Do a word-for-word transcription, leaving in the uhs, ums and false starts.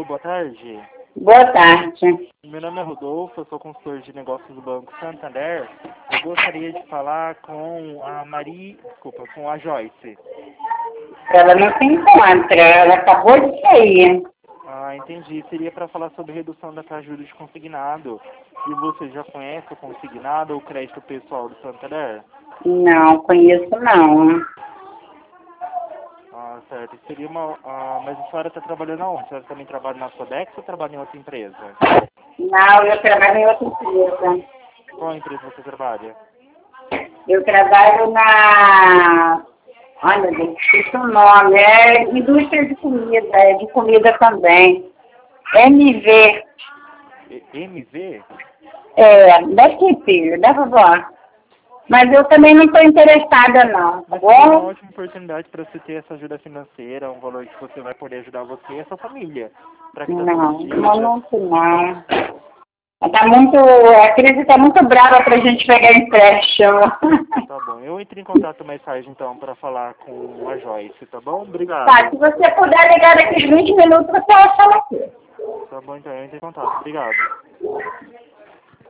boa tarde. Boa tarde. Meu nome é Rodolfo, eu sou consultor de negócios do Banco Santander. Eu gostaria de falar com a Mari, desculpa, com a Joyce. Ela não se encontra, ela acabou de sair. Ah, entendi. Seria para falar sobre redução da taxa de juros de consignado. E você já conhece o consignado ou o crédito pessoal do Santander? Não, conheço não. Ah, certo. Seria uma... Ah, mas a senhora está trabalhando aonde? A senhora também trabalha na Sodex ou trabalha em outra empresa? Não, eu trabalho em outra empresa. Qual empresa você trabalha? Eu trabalho na... Ai, meu Deus, esqueci o nome. É indústria de comida, é de comida também. M V. E- M V? É, daqui, filho, da vovó. Mas eu também não estou interessada, não, tá Mas seria uma bom? ótima oportunidade para você ter essa ajuda financeira, um valor que você vai poder ajudar você e a sua família. Para quitação Não, de não, dívida. não, não. Tá muito, a crise está muito brava para a gente pegar empréstimo. Tá bom. Eu entro em contato mais tarde, então, para falar com a Joyce, tá bom? Obrigado. Tá, se você puder ligar daqui uns vinte minutos, você acha ela aqui. Tá bom, então. Eu entro em contato. Obrigado.